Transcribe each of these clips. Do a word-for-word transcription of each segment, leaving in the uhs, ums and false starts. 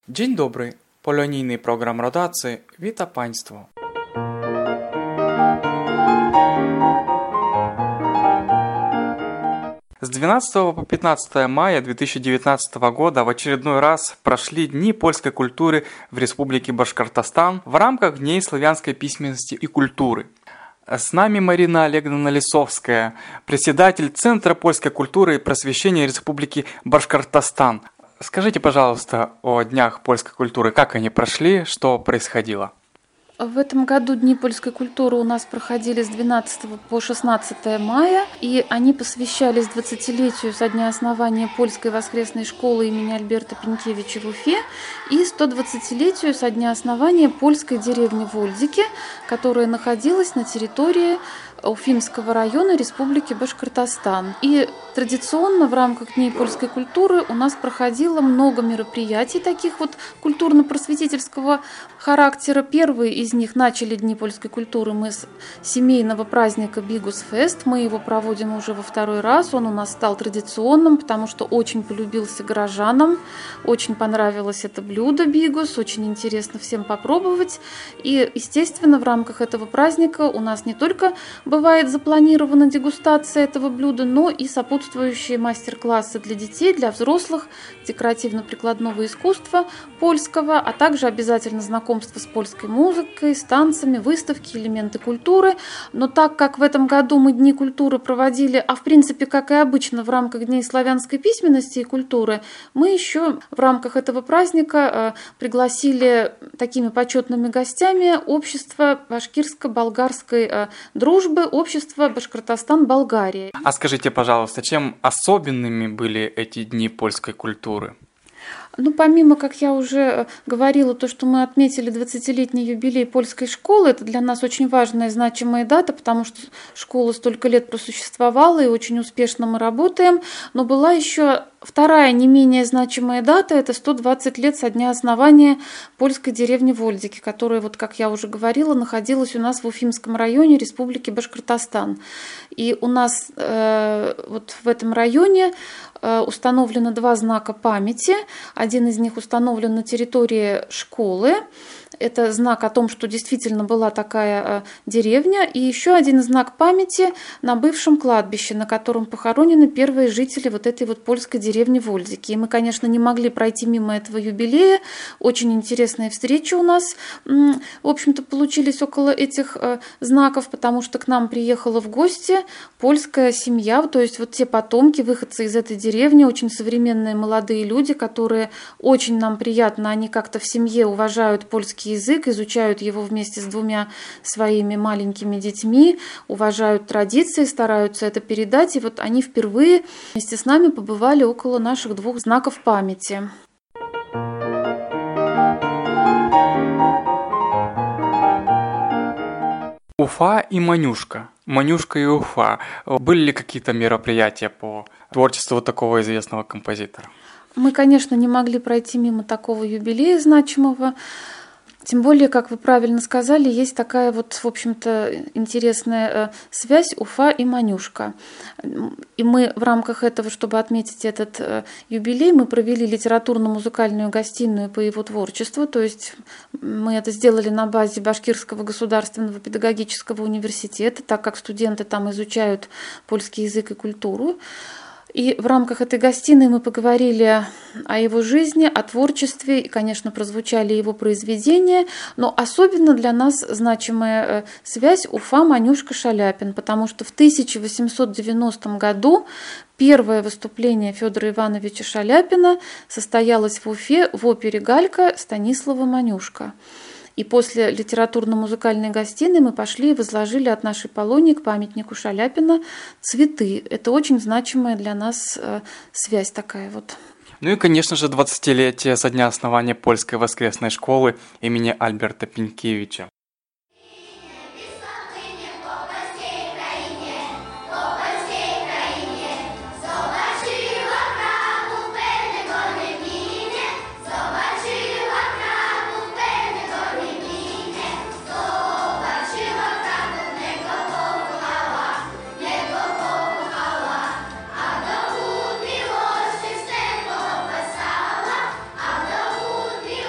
Dzień dobry, polonijny program rodacy wita Państwo. С двенадцатого по пятнадцатое мая две тысячи девятнадцатого года в очередной раз прошли Дни польской культуры в Республике Башкортостан в рамках Дней славянской письменности и культуры. С нами Марина Олеговна Лисовская, председатель Центра польской культуры и просвещения Республики Башкортостан. Скажите, пожалуйста, о Днях польской культуры, как они прошли, что происходило? В этом году Дни польской культуры у нас проходили с двенадцатого по шестнадцатое мая, и они посвящались двадцатилетию со дня основания Польской воскресной школы имени Альберта Пенькевича в Уфе и стодвадцатилетию со дня основания польской деревни Вольдики, которая находилась на территории Уфимского района Республики Башкортостан. И традиционно в рамках Дней польской культуры у нас проходило много мероприятий таких вот культурно-просветительского характера. Первые из них начали Дни польской культуры мы с семейного праздника Бигус-фест. Мы его проводим уже во второй раз. Он у нас стал традиционным, потому что очень полюбился горожанам. Очень понравилось это блюдо Бигус. Очень интересно всем попробовать. И, естественно, в рамках этого праздника у нас не только бывает запланирована дегустация этого блюда, но и сопутствующие мастер-классы для детей, для взрослых, декоративно-прикладного искусства польского, а также обязательно знакомство с польской музыкой, с танцами, выставки, элементы культуры. Но так как в этом году мы Дни культуры проводили, а в принципе, как и обычно, в рамках Дней славянской письменности и культуры, мы еще в рамках этого праздника пригласили такими почетными гостями общество башкирско-болгарской дружбы, общество Башкортостан-Болгария. А скажите, пожалуйста, чем особенными были эти Дни польской культуры? Ну, помимо, как я уже говорила, то, что мы отметили двадцатилетний юбилей польской школы, это для нас очень важная и значимая дата, потому что школа столько лет просуществовала, и очень успешно мы работаем. Но была еще вторая не менее значимая дата, это сто двадцать лет со дня основания польской деревни Вольдики, которая, вот как я уже говорила, находилась у нас в Уфимском районе Республики Башкортостан. И у нас э, вот в этом районе э, установлено два знака памяти. Один из них установлен на территории школы. Это знак о том, что действительно была такая деревня. И еще один знак памяти на бывшем кладбище, на котором похоронены первые жители вот этой вот польской деревни Вольдики. И мы, конечно, не могли пройти мимо этого юбилея. Очень интересные встречи у нас, в общем-то, получились около этих знаков, потому что к нам приехала в гости польская семья, то есть вот те потомки, выходцы из этой деревни, очень современные молодые люди, которые очень нам приятно, они как-то в семье уважают польский язык, изучают его вместе с двумя своими маленькими детьми, уважают традиции, стараются это передать. И вот они впервые вместе с нами побывали около наших двух знаков памяти. Уфа и Манюшка. Манюшка и Уфа. Были ли какие-то мероприятия по творчеству такого известного композитора? Мы, конечно, не могли пройти мимо такого юбилея значимого. Тем более, как вы правильно сказали, есть такая вот, в общем-то, интересная связь Уфа и Манюшка. И мы в рамках этого, чтобы отметить этот юбилей, мы провели литературно-музыкальную гостиную по его творчеству. То есть мы это сделали на базе Башкирского государственного педагогического университета, так как студенты там изучают польский язык и культуру. И в рамках этой гостиной мы поговорили о его жизни, о творчестве, и, конечно, прозвучали его произведения, но особенно для нас значимая связь Уфа, Манюшка, Шаляпин, потому что в тысяча восемьсот девяностом году первое выступление Федора Ивановича Шаляпина состоялось в Уфе в опере «Галька» Станислава Манюшка. И после литературно-музыкальной гостиной мы пошли и возложили от нашей Полонии к памятнику Шаляпина цветы. Это очень значимая для нас э, связь такая вот. Ну и, конечно же, двадцатилетие со дня основания Польской воскресной школы имени Альберта Пенькевича. Miłości z tego wesoła, a do wód miłości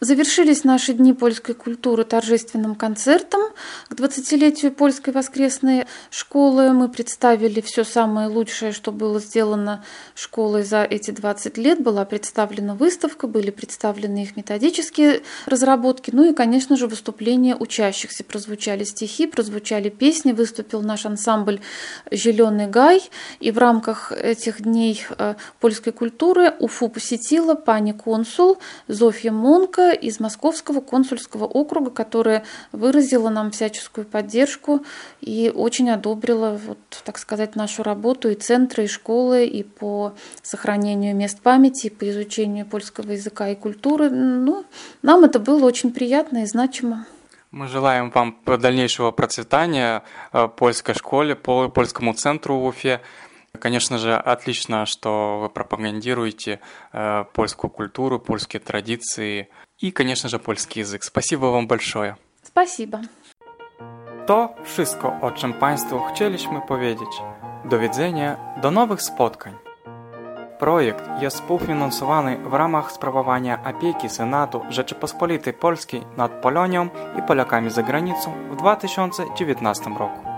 Завершились наши дни польской культуры торжественным концертом к двадцатилетию Польской воскресной школы. Мы представили все самое лучшее, что было сделано школой за эти двадцать лет. Была представлена выставка, были представлены их методические разработки, ну и, конечно же, выступления учащихся. Прозвучали стихи, прозвучали песни, выступил наш ансамбль «Зеленый гай». И в рамках этих дней польской культуры Уфу посетила пани консул Зофья Монка из Московского консульского округа, которая выразила нам всяческую поддержку и очень одобрила, вот, так сказать, нашу работу и центры, и школы, и по сохранению мест памяти, и по изучению польского языка и культуры. Ну, нам это было очень приятно и значимо. Мы желаем вам дальнейшего процветания польской школе, польскому центру в Уфе. Конечно же, отлично, что вы пропагандируете э, польскую культуру, польские традиции и, конечно же, польский язык. Спасибо вам большое. Спасибо. To wszystko, o czym Państwu chcieliśmy powiedzieć. Do widzenia, do nowych spotkań. Projekt jest współfinansowany w ramach sprawowania opieki Senatu Rzeczypospolitej Polskiej nad Polonią i Polakami za granicą w dwa tysiące dziewiętnastym roku.